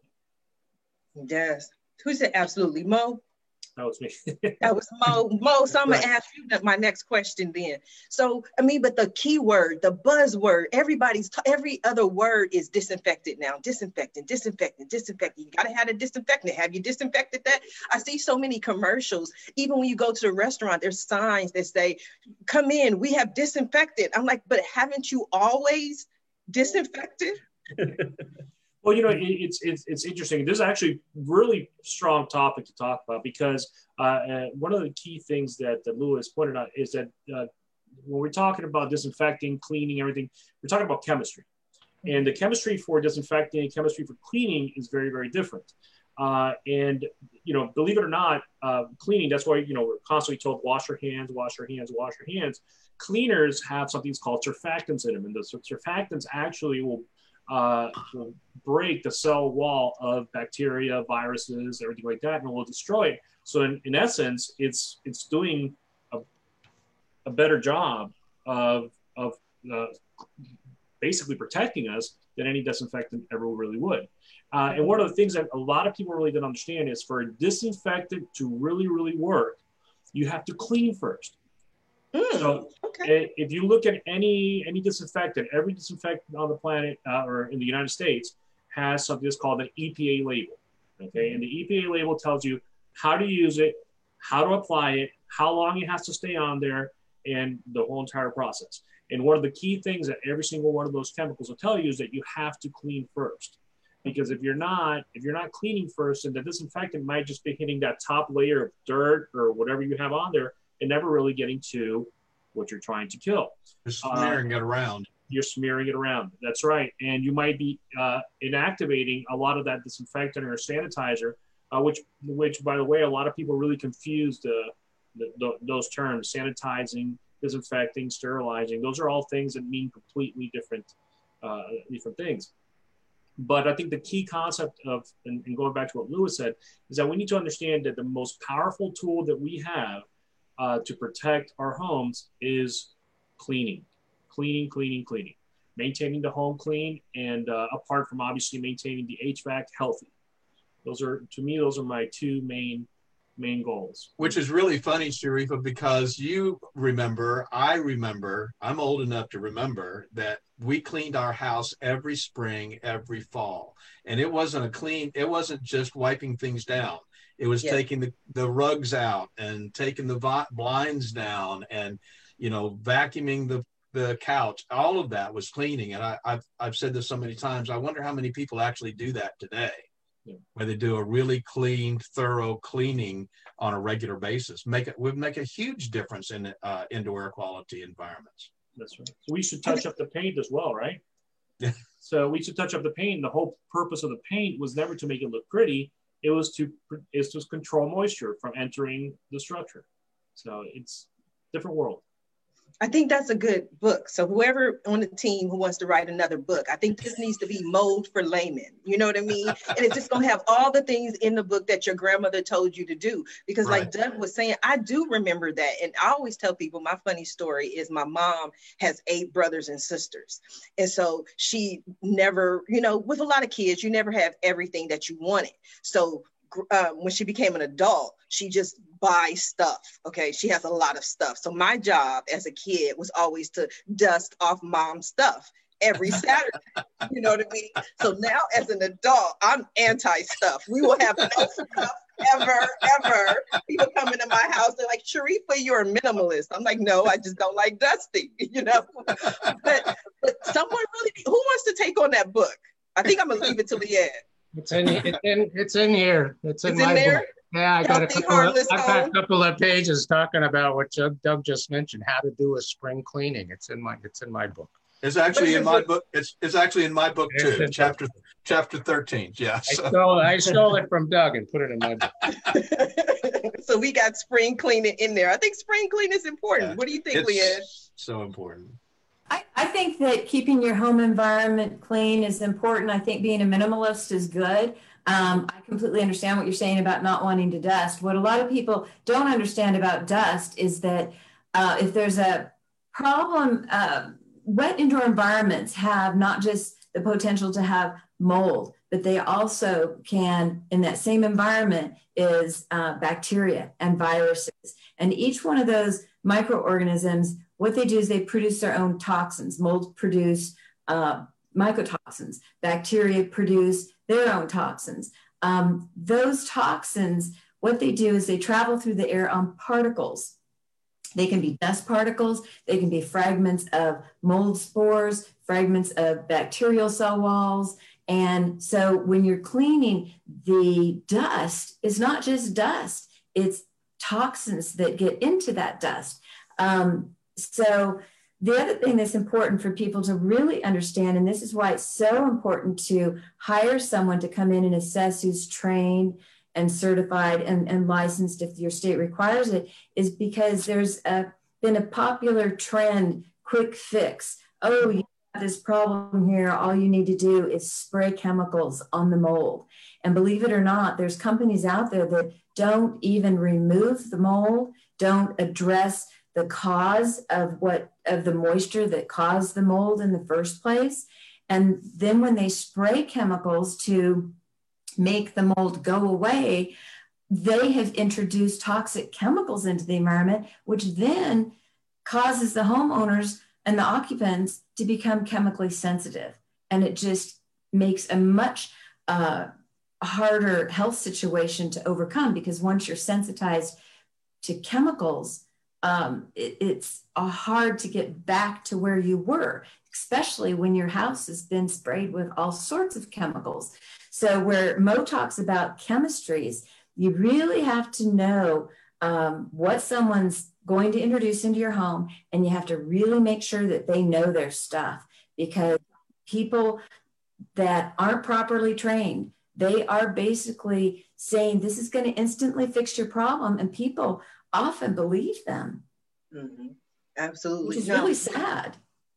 Yes. Who said absolutely? Mo? That was me. That was Mo. Mo, so I'm Right. gonna ask you my next question then. So, I mean, but the key word, the buzzword, everybody's, every other word is disinfected now. Disinfectant, disinfectant, disinfectant. You gotta have a disinfectant. Have you disinfected that? I see so many commercials. Even when you go to the restaurant, there's signs that say, come in, we have disinfected. I'm like, but haven't you always disinfected? Well, you know, it, it's it's it's interesting. This is actually a really strong topic to talk about, because uh, uh, one of the key things that, that Louis pointed out is that uh, when we're talking about disinfecting, cleaning, everything, we're talking about chemistry. And the chemistry for disinfecting and chemistry for cleaning is very, very different. Uh, and, you know, believe it or not, uh, cleaning, that's why, you know, we're constantly told, wash your hands, wash your hands, wash your hands. Cleaners have something called surfactants in them. And the surfactants actually will Uh, will break the cell wall of bacteria, viruses, everything like that, and it will destroy it. So in, in essence, it's it's doing a, a better job of, of uh, basically protecting us than any disinfectant ever really would. Uh, and one of the things that a lot of people really don't understand is, for a disinfectant to really, really work, you have to clean first. Mm, so okay. if you look at any any disinfectant, every disinfectant on the planet uh, or in the United States has something that's called an E P A label. Okay, and the E P A label tells you how to use it, how to apply it, how long it has to stay on there, and the whole entire process. And one of the key things that every single one of those chemicals will tell you is that you have to clean first. Because if you're not, if you're not cleaning first, and the disinfectant might just be hitting that top layer of dirt or whatever you have on there, and never really getting to what you're trying to kill. You're smearing uh, it around. You're smearing it around. That's right. And you might be uh, inactivating a lot of that disinfectant or sanitizer, uh, which, which, by the way, a lot of people really confuse the, the, the, those terms: sanitizing, disinfecting, sterilizing. Those are all things that mean completely different, uh, different things. But I think the key concept of, and, and going back to what Lewis said, is that we need to understand that the most powerful tool that we have uh, to protect our homes is cleaning, cleaning, cleaning, cleaning, maintaining the home clean, and uh, apart from obviously maintaining the H V A C healthy. Those are, to me, those are my two main main goals. Which is really funny, Sharifa, because you remember, I remember, I'm old enough to remember that we cleaned our house every spring, every fall. And it wasn't a clean, it wasn't just wiping things down. It was yeah. taking the, the rugs out and taking the blinds down and, you know, vacuuming the, the couch. All of that was cleaning. And I, I've, I've said this so many times, I wonder how many people actually do that today. Where they do a really clean, thorough cleaning on a regular basis, make it would make a huge difference in uh, indoor air quality environments. That's right. So we should touch up the paint as well, right? Yeah. So we should touch up the paint. The whole purpose of the paint was never to make it look pretty. It was to is to control moisture from entering the structure. So it's a different world. I think that's a good book. So whoever on the team who wants to write another book, I think this needs to be Mold for Laymen. You know what I mean? And it's just going to have all the things in the book that your grandmother told you to do. Because right. like Doug was saying, I do remember that. And I always tell people my funny story is my mom has eight brothers and sisters. And so she never, you know, with a lot of kids, you never have everything that you wanted. So Um, when she became an adult, she just buys stuff. Okay, she has a lot of stuff. So my job as a kid was always to dust off mom's stuff every Saturday. You know what I mean? So now as an adult, I'm anti-stuff. We will have no stuff ever, ever. People come into my house, they're like, Sharifa, you're a minimalist. I'm like, no, I just don't like dusting, you know? But, but someone really, who wants to take on that book? I think I'm gonna leave it till the end. It's in, it's in, it's in here. It's in it's my in there? book. Yeah, I got, a couple of, I've got a couple of pages talking about what Doug just mentioned, how to do a spring cleaning. It's in my, it's in my book. It's actually in my book. It's it's actually in my book too. Chapter chapter thirteen. Yeah. So. I stole I stole it from Doug and put it in my book. So we got spring cleaning in there. I think spring cleaning is important. Yeah. What do you think, Leanne? So important. I, I think that keeping your home environment clean is important. I think being a minimalist is good. Um, I completely understand what you're saying about not wanting to dust. What a lot of people don't understand about dust is that uh, if there's a problem, uh, wet indoor environments have not just the potential to have mold, but they also can, in that same environment, is uh, bacteria and viruses. And each one of those microorganisms, what they do is they produce their own toxins. Mold produce uh, mycotoxins. Bacteria produce their own toxins. Um, those toxins, what they do is they travel through the air on particles. They can be dust particles. They can be fragments of mold spores, fragments of bacterial cell walls. And so when you're cleaning, the dust is not just dust. It's toxins that get into that dust. Um, So the other thing that's important for people to really understand, and this is why it's so important to hire someone to come in and assess who's trained and certified and, and licensed if your state requires it, is because there's a, been a popular trend, quick fix. Oh, you have this problem here. All you need to do is spray chemicals on the mold. And believe it or not, there's companies out there that don't even remove the mold, don't address the cause of what of the moisture that caused the mold in the first place. And then when they spray chemicals to make the mold go away, they have introduced toxic chemicals into the environment, which then causes the homeowners and the occupants to become chemically sensitive. And it just makes a much uh, harder health situation to overcome, because once you're sensitized to chemicals, Um, it, it's uh, hard to get back to where you were, especially when your house has been sprayed with all sorts of chemicals. So where Mo talks about chemistries, you really have to know um, what someone's going to introduce into your home, and you have to really make sure that they know their stuff, because people that aren't properly trained, they are basically saying this is going to instantly fix your problem, and people often believe them. Mm-hmm. Absolutely. Which is no. really sad.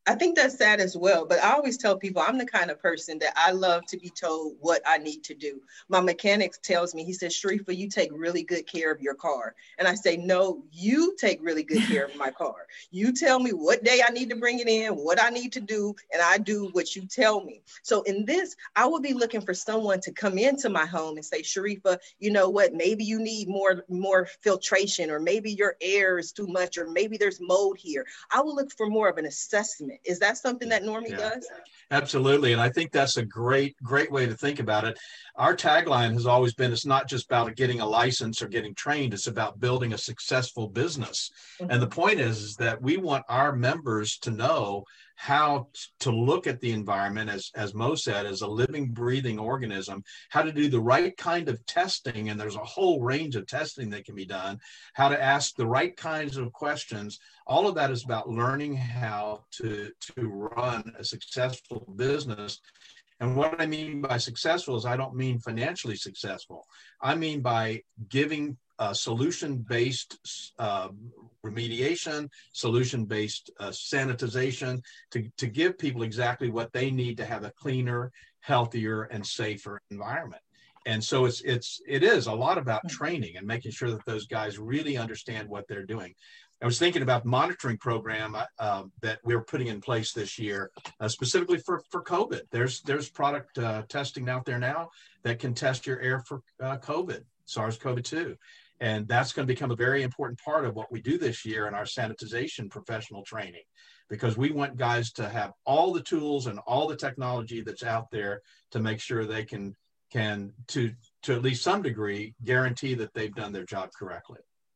I think that's sad as well. But I always tell people I'm the kind of person that I love to be told what I need to do. My mechanic tells me, he says, Sharifa, you take really good care of your car. And I say, no, you take really good care of my car. You tell me what day I need to bring it in, what I need to do, and I do what you tell me. So in this, I would be looking for someone to come into my home and say, Sharifa, you know what, maybe you need more, more filtration, or maybe your air is too much, or maybe there's mold here. I will look for more of an assessment. Is that something that Normie yeah, does? Absolutely. And I think that's a great, great way to think about it. Our tagline has always been, it's not just about getting a license or getting trained, it's about building a successful business. Mm-hmm. And the point is, is that we want our members to know how to look at the environment, as, as Mo said, as a living, breathing organism, how to do the right kind of testing. And there's a whole range of testing that can be done, how to ask the right kinds of questions. All of that is about learning how to, to run a successful business. And what I mean by successful is I don't mean financially successful. I mean by giving uh, solution-based uh, remediation, solution-based uh, sanitization to, to give people exactly what they need to have a cleaner, healthier, and safer environment. And so it's, it's, it is a lot about training and making sure that those guys really understand what they're doing. I was thinking about the monitoring program uh, that we're putting in place this year, uh, specifically for, for COVID. There's, there's product uh, testing out there now that can test your air for uh, COVID, SARS CoV two. And that's going to become a very important part of what we do this year in our sanitization professional training, because we want guys to have all the tools and all the technology that's out there to make sure they can, can to, to at least some degree, guarantee that they've done their job correctly.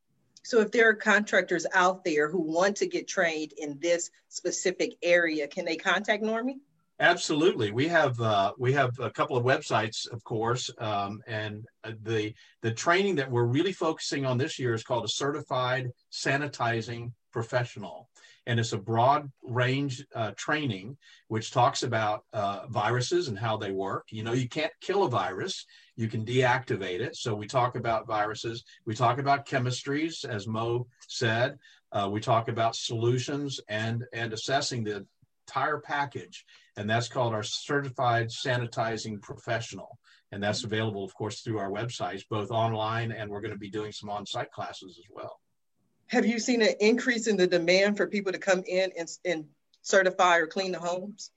So if there are contractors out there who want to get trained in this specific area, can they contact Normie? Absolutely. We have uh, we have a couple of websites, of course, um, and the the training that we're really focusing on this year is called a Certified Sanitizing Professional. And it's a broad range uh, training, which talks about uh, viruses and how they work. You know, you can't kill a virus, you can deactivate it. So we talk about viruses, we talk about chemistries, as Mo said, uh, we talk about solutions and, and assessing the entire package. And that's called our Certified Sanitizing Professional. And that's available, of course, through our websites, both online, and we're going to be doing some on-site classes as well. Have you seen an increase in the demand for people to come in and, and certify or clean the homes?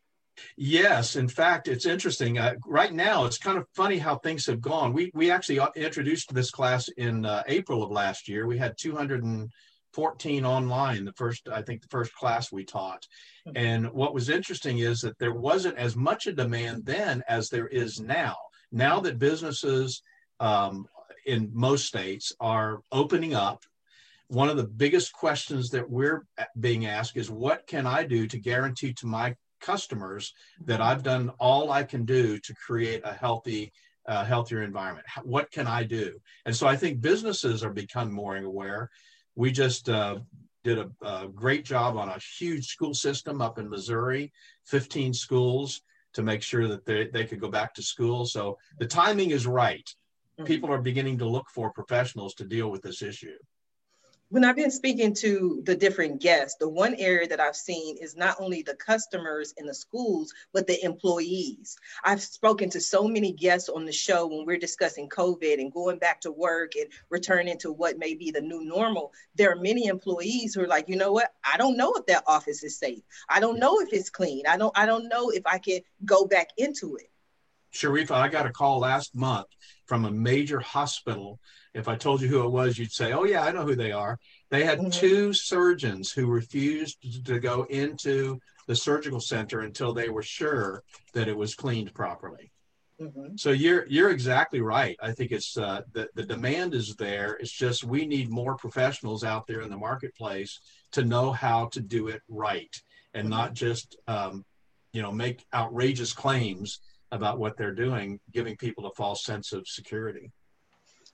Yes. In fact, it's interesting. Uh, right now, it's kind of funny how things have gone. We, we actually introduced this class in uh, April of last year. We had two hundred fourteen online, the first, I think the first class we taught. And what was interesting is that there wasn't as much a demand then as there is now. Now that businesses um, in most states are opening up, one of the biggest questions that we're being asked is, what can I do to guarantee to my customers that I've done all I can do to create a healthy, uh, healthier environment? What can I do? And so I think businesses are becoming more aware. We just uh, did a, a great job on a huge school system up in Missouri, fifteen schools, to make sure that they, they could go back to school. So the timing is right. People are beginning to look for professionals to deal with this issue. When I've been speaking to the different guests, the one area that I've seen is not only the customers in the schools, but the employees. I've spoken to so many guests on the show when we're discussing COVID and going back to work and returning to what may be the new normal. There are many employees who are like, you know what? I don't know if that office is safe. I don't know if it's clean. I don't, I don't know if I can go back into it. Sharifa, I got a call last month from a major hospital. If I told you who it was, you'd say, oh yeah, I know who they are. They had mm-hmm. two surgeons who refused to go into the surgical center until they were sure that it was cleaned properly. Mm-hmm. So you're you're exactly right. I think it's uh, the, the demand is there. It's just we need more professionals out there in the marketplace to know how to do it right and mm-hmm. not just um, you know, make outrageous claims about what they're doing, giving people a false sense of security.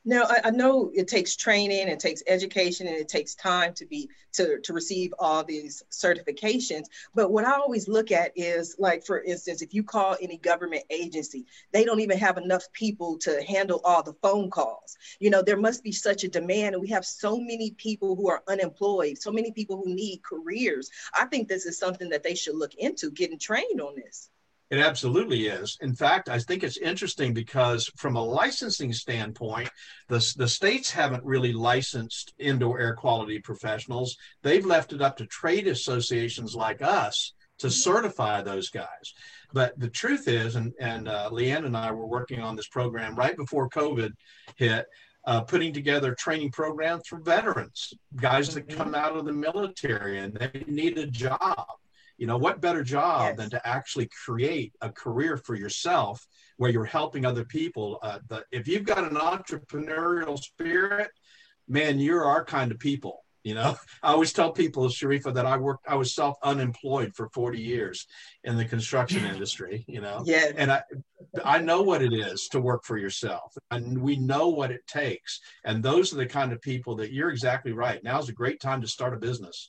Now, I, I know it takes training, it takes education, and it takes time to be to, to receive all these certifications. But what I always look at is, like, for instance, if you call any government agency, they don't even have enough people to handle all the phone calls. You know, there must be such a demand, and we have so many people who are unemployed, so many people who need careers. I think this is something that they should look into, getting trained on this. It absolutely is. In fact, I think it's interesting because from a licensing standpoint, the, the states haven't really licensed indoor air quality professionals. They've left it up to trade associations like us to certify those guys. But the truth is, and, and uh, Leanne and I were working on this program right before COVID hit, uh, putting together training programs for veterans, guys that come out of the military and they need a job. You know, what better job yes. than to actually create a career for yourself where you're helping other people? Uh, the, if you've got an entrepreneurial spirit, man, you're our kind of people. You know, I always tell people, Sharifa, that I worked, I was self-unemployed for forty years in the construction industry, you know, yes. and I, I know what it is to work for yourself, and we know what it takes. And those are the kind of people that you're exactly right. Now's a great time to start a business.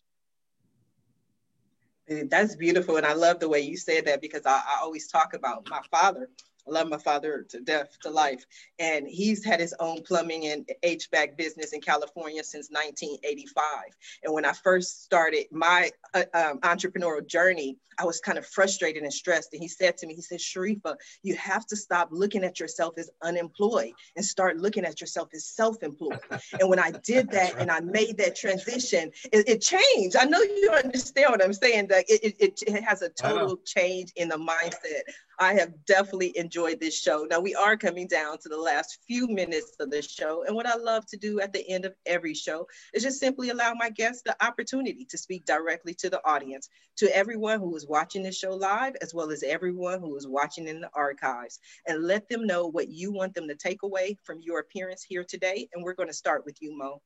That's beautiful. And I love the way you said that, because I, I always talk about my father. I love my father to death, to life. And he's had his own plumbing and H V A C business in California since nineteen eighty-five. And when I first started my uh, um, entrepreneurial journey, I was kind of frustrated and stressed. And he said to me, he said, Sharifa, you have to stop looking at yourself as unemployed and start looking at yourself as self-employed. And when I did that right. and I made that transition, it, it changed. I know you understand what I'm saying, that it, it, it has a total change in the mindset. I have definitely enjoyed this show. Now, we are coming down to the last few minutes of the show. And what I love to do at the end of every show is just simply allow my guests the opportunity to speak directly to the audience, to everyone who is watching this show live, as well as everyone who is watching in the archives, and let them know what you want them to take away from your appearance here today. And we're going to start with you, Mo.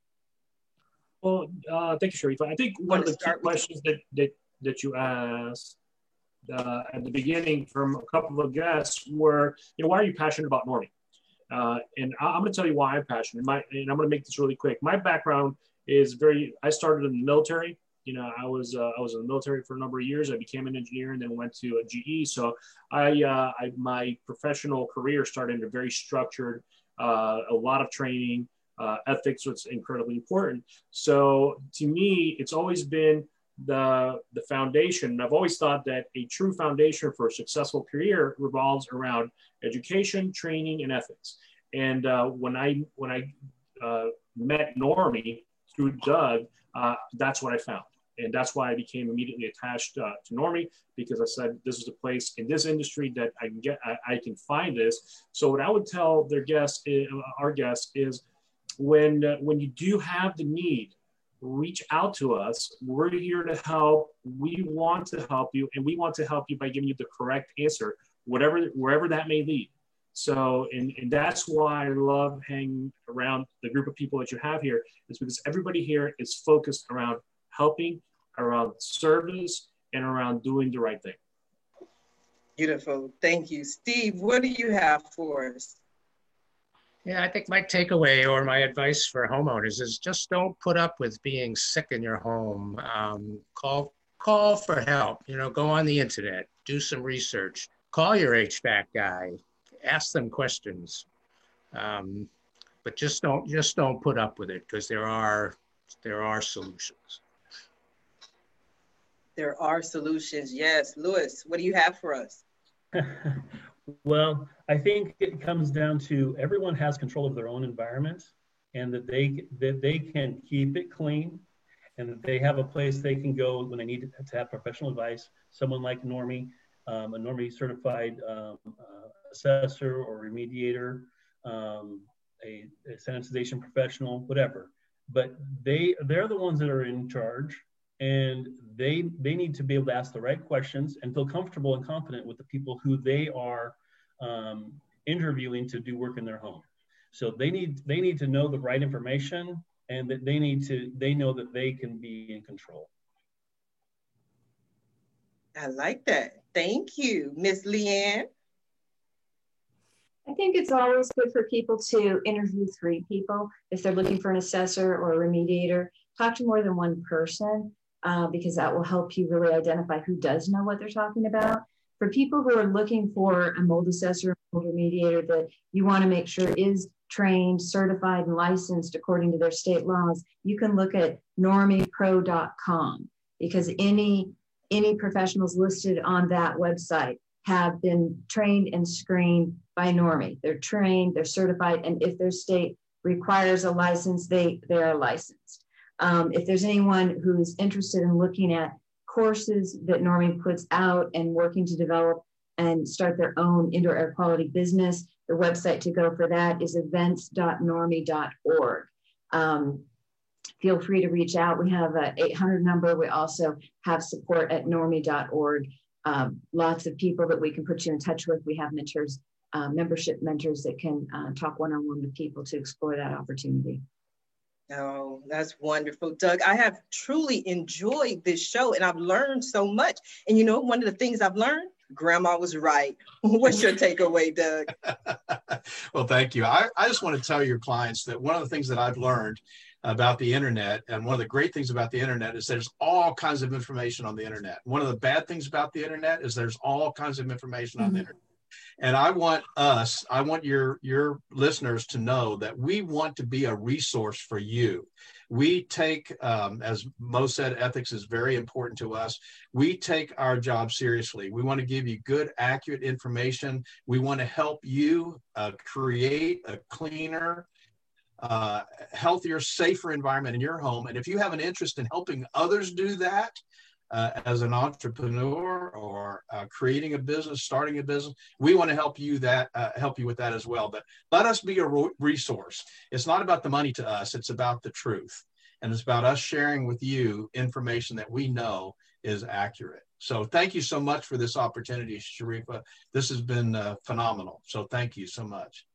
Well, uh, thank you, Sharifa. I think one of the key questions that, that, that you asked Uh, at the beginning from a couple of guests were, you know, why are you passionate about norming? Uh, and I, I'm going to tell you why I'm passionate. My, and I'm going to make this really quick. My background is very, I started in the military. You know, I was uh, I was in the military for a number of years. I became an engineer and then went to a G E. So I, uh, I my professional career started in a very structured, uh, a lot of training, uh, ethics, what's incredibly important. So to me, it's always been the the foundation. And I've always thought that a true foundation for a successful career revolves around education, training, and ethics. And uh, when I when I uh, met Normie through Doug, uh, that's what I found. And that's why I became immediately attached uh, to Normie, because I said, this is a place in this industry that I can get, I, I can find this. So what I would tell their guests, our guests, is when uh, when you do have the need, reach out to us. We're here to help. We want to help you, and we want to help you by giving you the correct answer, whatever, wherever that may lead. So, and, and that's why I love hanging around the group of people that you have here, is because everybody here is focused around helping, around service, and around doing the right thing. Beautiful. Thank you. Steve, what do you have for us? Yeah, I think my takeaway or my advice for homeowners is just don't put up with being sick in your home. Um, call, call for help. You know, go on the internet, do some research, call your H V A C guy, ask them questions. Um, but just don't, just don't put up with it, because there are, there are solutions. There are solutions. Yes. Louis, what do you have for us? Well, I think it comes down to everyone has control of their own environment, and that they that they can keep it clean, and that they have a place they can go when they need to, to have professional advice. Someone like Normie, um, a Normie certified um, uh, assessor or remediator, um, a, a sanitization professional, whatever. But they they're the ones that are in charge, and they they need to be able to ask the right questions and feel comfortable and confident with the people who they are um, interviewing to do work in their home. So they need they need to know the right information, and that they need to they know that they can be in control. I like that. Thank you, Miss Leanne. I think it's always good for people to interview three people. If they're looking for an assessor or a remediator, talk to more than one person uh, because that will help you really identify who does know what they're talking about. For people who are looking for a mold assessor, mold remediator that you want to make sure is trained, certified, and licensed according to their state laws, you can look at normie pro dot com because any, any professionals listed on that website have been trained and screened by Normie. They're trained, they're certified, and if their state requires a license, they, they are licensed. Um, if there's anyone who's interested in looking at courses that Normie puts out and working to develop and start their own indoor air quality business, the website to go for that is events dot normie dot org. Um, feel free to reach out. We have an eight hundred number. We also have support at normie dot org. Um, lots of people that we can put you in touch with. We have mentors, uh, membership mentors that can uh, talk one-on-one with people to explore that opportunity. Oh, that's wonderful, Doug. I have truly enjoyed this show and I've learned so much. And you know, one of the things I've learned, Grandma was right. What's your takeaway, Doug? Well, thank you. I, I just want to tell your clients that one of the things that I've learned about the internet, and one of the great things about the internet is there's all kinds of information on the internet. One of the bad things about the internet is there's all kinds of information on mm-hmm. the internet. And I want us, I want your, your listeners to know that we want to be a resource for you. We take, um, as Mo said, ethics is very important to us. We take our job seriously. We want to give you good, accurate information. We want to help you uh, create a cleaner, uh, healthier, safer environment in your home. And if you have an interest in helping others do that, Uh, as an entrepreneur or uh, creating a business, starting a business, we want to help you that uh, help you with that as well. But let us be a resource. It's not about the money to us. It's about the truth. And it's about us sharing with you information that we know is accurate. So thank you so much for this opportunity, Sharifa. This has been uh, phenomenal. So thank you so much.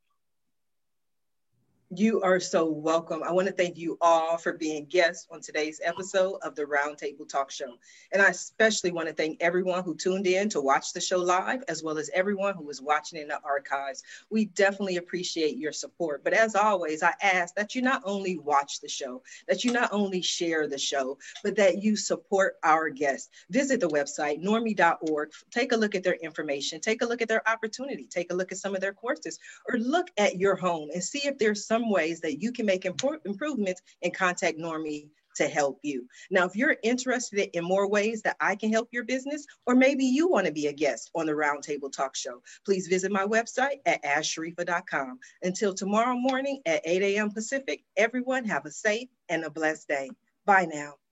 You are so welcome. I want to thank you all for being guests on today's episode of the Roundtable Talk Show. And I especially want to thank everyone who tuned in to watch the show live, as well as everyone who is watching in the archives. We definitely appreciate your support. But as always, I ask that you not only watch the show, that you not only share the show, but that you support our guests. Visit the website, normie dot org. Take a look at their information. Take a look at their opportunity. Take a look at some of their courses, or look at your home and see if there's some ways that you can make imp- improvements and contact Normie to help you. Now, if you're interested in more ways that I can help your business, or maybe you want to be a guest on the Roundtable Talk Show, please visit my website at ask sharifa dot com. Until tomorrow morning at eight a m Pacific, everyone have a safe and a blessed day. Bye now.